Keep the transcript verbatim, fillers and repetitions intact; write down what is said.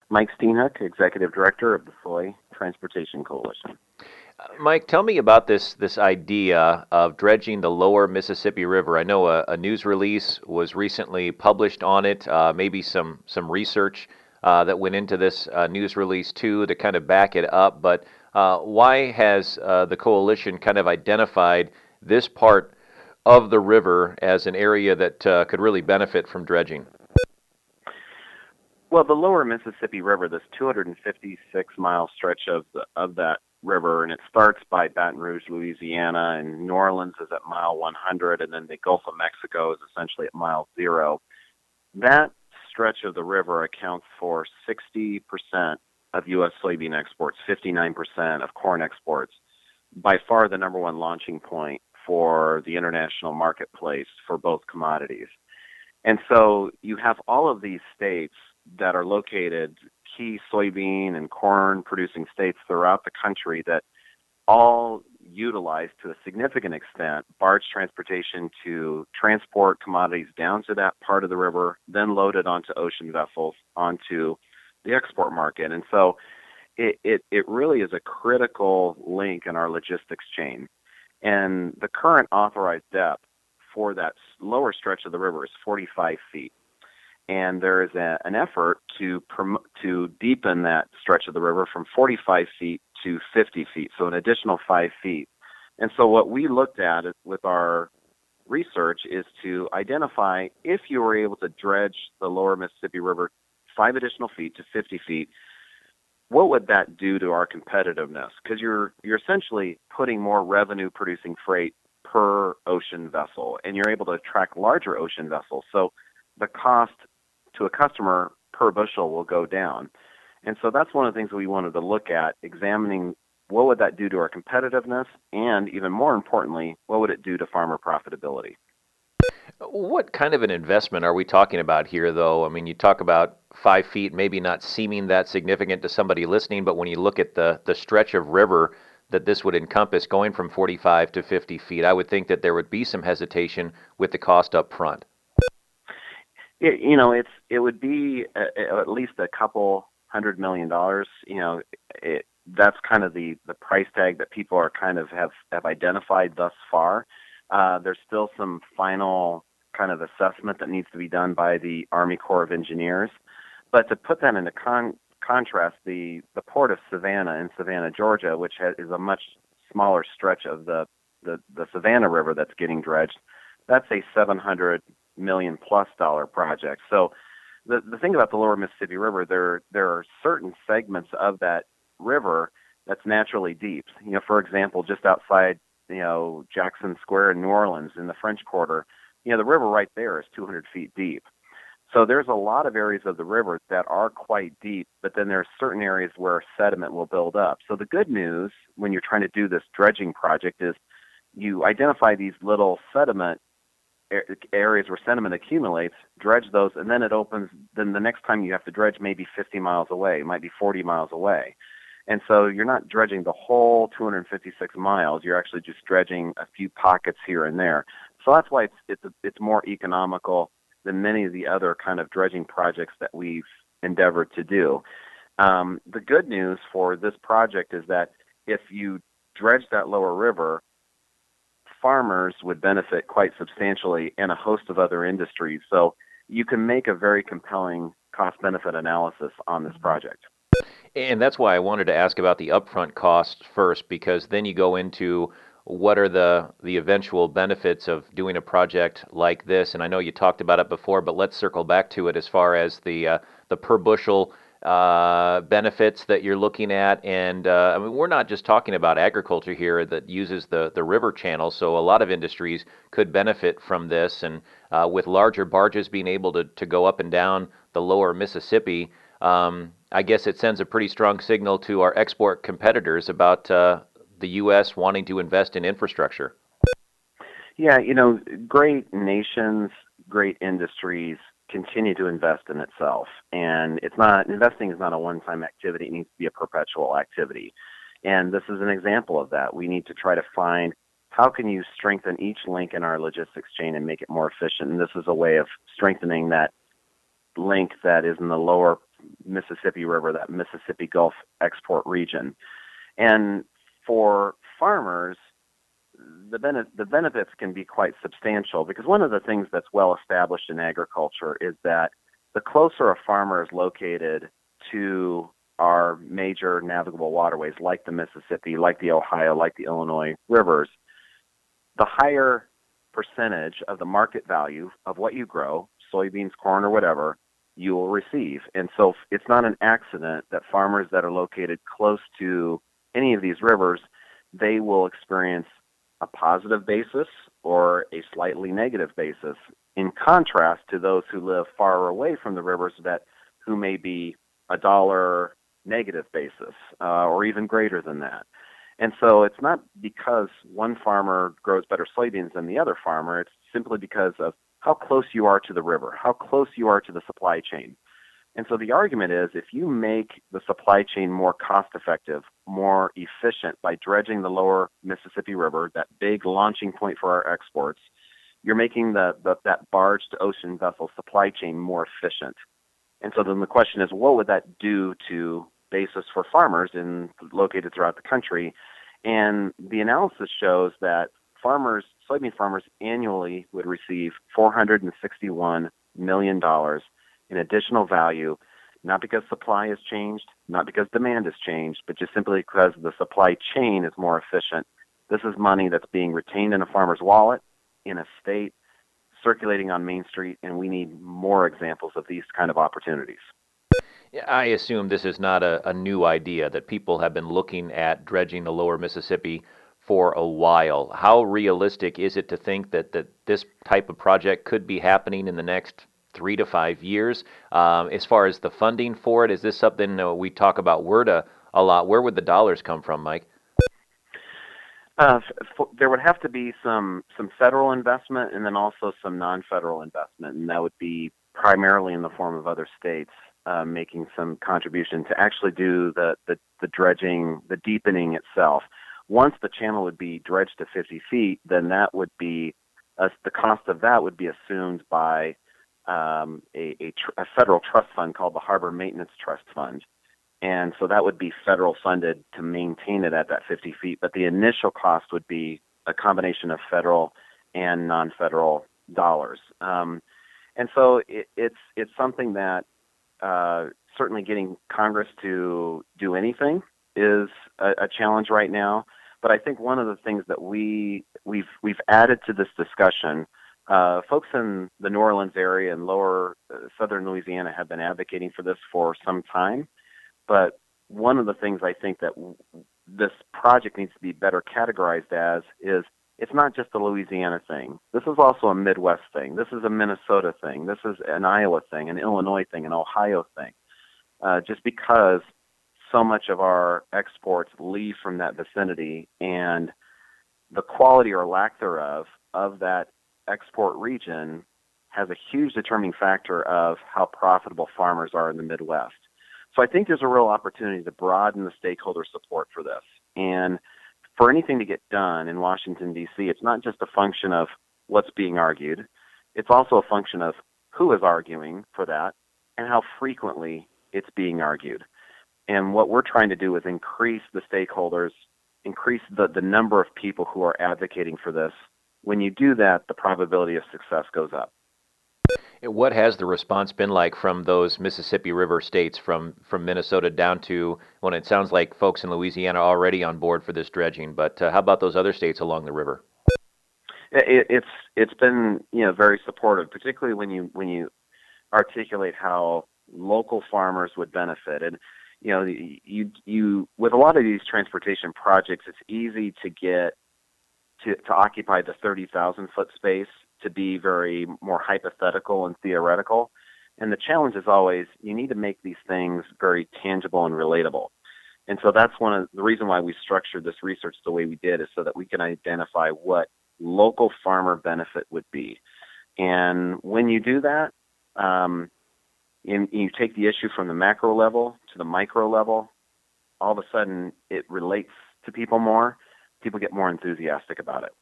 Mike Steenhoek, Executive Director of the Soy Transportation Coalition. Uh, Mike, tell me about this this idea of dredging the lower Mississippi River. I know a, a news release was recently published on it, uh, maybe some, some research uh, that went into this uh, news release too to kind of back it up. But uh, why has uh, the coalition kind of identified this part of the river as an area that uh, could really benefit from dredging? Well, the lower Mississippi River, this two hundred fifty-six mile stretch of the, of that river, and it starts by Baton Rouge, Louisiana, and New Orleans is at mile one hundred, and then the Gulf of Mexico is essentially at mile zero. That stretch of the river accounts for sixty percent of U S soybean exports, fifty-nine percent of corn exports, by far the number one launching point for the international marketplace for both commodities. And so you have all of these states that are located, key soybean and corn producing states throughout the country, that all utilize to a significant extent barge transportation to transport commodities down to that part of the river, then loaded onto ocean vessels onto the export market. And so it, it, it really is a critical link in our logistics chain. And the current authorized depth for that lower stretch of the river is forty-five feet. And there is a, an effort to prom- to deepen that stretch of the river from forty-five feet to fifty feet, so an additional five feet. And so what we looked at is, with our research, is to identify, if you were able to dredge the lower Mississippi River five additional feet to fifty feet, what would that do to our competitiveness? Because you're you're essentially putting more revenue-producing freight per ocean vessel, and you're able to attract larger ocean vessels. So the cost to a customer per bushel will go down. And so that's one of the things we wanted to look at, examining what would that do to our competitiveness, and even more importantly, what would it do to farmer profitability? What kind of an investment are we talking about here, though? I mean, you talk about five feet, maybe not seeming that significant to somebody listening, but when you look at the, the stretch of river that this would encompass going from forty-five to fifty feet, I would think that there would be some hesitation with the cost up front. It, you know, it's it would be a, at least a couple hundred million dollars. You know, it, that's kind of the, the price tag that people are kind of have, have identified thus far. Uh, there's still some final kind of assessment that needs to be done by the Army Corps of Engineers. But to put that into con- contrast, the, the port of Savannah in Savannah, Georgia, which has, is a much smaller stretch of the, the, the Savannah River that's getting dredged, that's a seven hundred million plus dollar project. So the the thing about the lower Mississippi River, there there are certain segments of that river that's naturally deep. You know, for example, just outside, you know, Jackson Square in New Orleans in the French Quarter, you know, the river right there is two hundred feet deep. So there's a lot of areas of the river that are quite deep, but then there are certain areas where sediment will build up. So the good news when you're trying to do this dredging project is you identify these little sediment areas where sediment accumulates, dredge those, and then it opens. Then the next time you have to dredge maybe fifty miles away, it might be forty miles away. And so you're not dredging the whole two hundred fifty-six miles. You're actually just dredging a few pockets here and there. So that's why it's it's it's more economical than many of the other kind of dredging projects that we've endeavored to do. Um, the good news for this project is that if you dredge that lower river, farmers would benefit quite substantially, and a host of other industries. So you can make a very compelling cost-benefit analysis on this project. And that's why I wanted to ask about the upfront costs first, because then you go into what are the, the eventual benefits of doing a project like this. And I know you talked about it before, but let's circle back to it as far as the uh, the per bushel uh, benefits that you're looking at. And uh, I mean, we're not just talking about agriculture here that uses the, the river channel. So a lot of industries could benefit from this. And uh, with larger barges being able to, to go up and down the lower Mississippi, um, I guess it sends a pretty strong signal to our export competitors about uh, the U S wanting to invest in infrastructure. Yeah, you know, great nations, great industries continue to invest in itself. And it's not, investing is not a one-time activity. It needs to be a perpetual activity. And this is an example of that. We need to try to find how can you strengthen each link in our logistics chain and make it more efficient. And this is a way of strengthening that link that is in the lower Mississippi River, that Mississippi Gulf export region. And for farmers, the, bene- the benefits can be quite substantial, because one of the things that's well established in agriculture is that the closer a farmer is located to our major navigable waterways like the Mississippi, like the Ohio, like the Illinois rivers, the higher percentage of the market value of what you grow, soybeans, corn, or whatever, you will receive. And so it's not an accident that farmers that are located close to any of these rivers, they will experience a positive basis or a slightly negative basis, in contrast to those who live far away from the rivers that who may be a dollar negative basis uh, or even greater than that. And so it's not because one farmer grows better soybeans than the other farmer. It's simply because of how close you are to the river, how close you are to the supply chain. And so the argument is, if you make the supply chain more cost-effective, more efficient by dredging the lower Mississippi River, that big launching point for our exports, you're making the, the that barge-to-ocean vessel supply chain more efficient. And so then the question is, what would that do to basis for farmers in located throughout the country? And the analysis shows that farmers, soybean farmers annually would receive four hundred sixty-one million dollars in additional value, not because supply has changed, not because demand has changed, but just simply because the supply chain is more efficient. This is money that's being retained in a farmer's wallet, in a state, circulating on Main Street, and we need more examples of these kind of opportunities. Yeah, I assume this is not a, a new idea, that people have been looking at dredging the lower Mississippi for a while. How realistic is it to think that, that this type of project could be happening in the next three to five years? Um, as far as the funding for it, is this something uh, we talk about WRDA a lot? Where would the dollars come from, Mike? Uh, f- there would have to be some some federal investment and then also some non-federal investment, and that would be primarily in the form of other states uh, making some contribution to actually do the, the, the dredging, the deepening itself. Once the channel would be dredged to fifty feet, then that would be, uh, the cost of that would be assumed by um, a, a, tr- a federal trust fund called the Harbor Maintenance Trust Fund. And so that would be federal funded to maintain it at that fifty feet. But the initial cost would be a combination of federal and non-federal dollars. Um, and so it, it's it's something that uh, certainly getting Congress to do anything is a, a challenge right now. But I think one of the things that we we've we've added to this discussion, uh, folks in the New Orleans area and lower uh, southern Louisiana have been advocating for this for some time. But one of the things I think that w- this project needs to be better categorized as is, it's not just a Louisiana thing. This is also a Midwest thing. This is a Minnesota thing. This is an Iowa thing, an Illinois thing, an Ohio thing. Uh, just because so much of our exports leave from that vicinity, and the quality or lack thereof of that export region has a huge determining factor of how profitable farmers are in the Midwest. So I think there's a real opportunity to broaden the stakeholder support for this. And for anything to get done in Washington, D C, it's not just a function of what's being argued. It's also a function of who is arguing for that and how frequently it's being argued. And what we're trying to do is increase the stakeholders, increase the, the number of people who are advocating for this. When you do that, the probability of success goes up. What has the response been like from those Mississippi River states, from, from Minnesota down to, well, it sounds like folks in Louisiana are already on board for this dredging, but uh, how about those other states along the river? It, it's it's been you know very supportive, particularly when you when you articulate how local farmers would benefit. And you know you you with a lot of these transportation projects, it's easy to get to to occupy the thirty thousand foot space, to be very more hypothetical and theoretical. And the challenge is always, you need to make these things very tangible and relatable. And so that's one of the reason why we structured this research the way we did, is so that we can identify what local farmer benefit would be. And when you do that, um, and you take the issue from the macro level to the micro level, all of a sudden it relates to people more. People get more enthusiastic about it.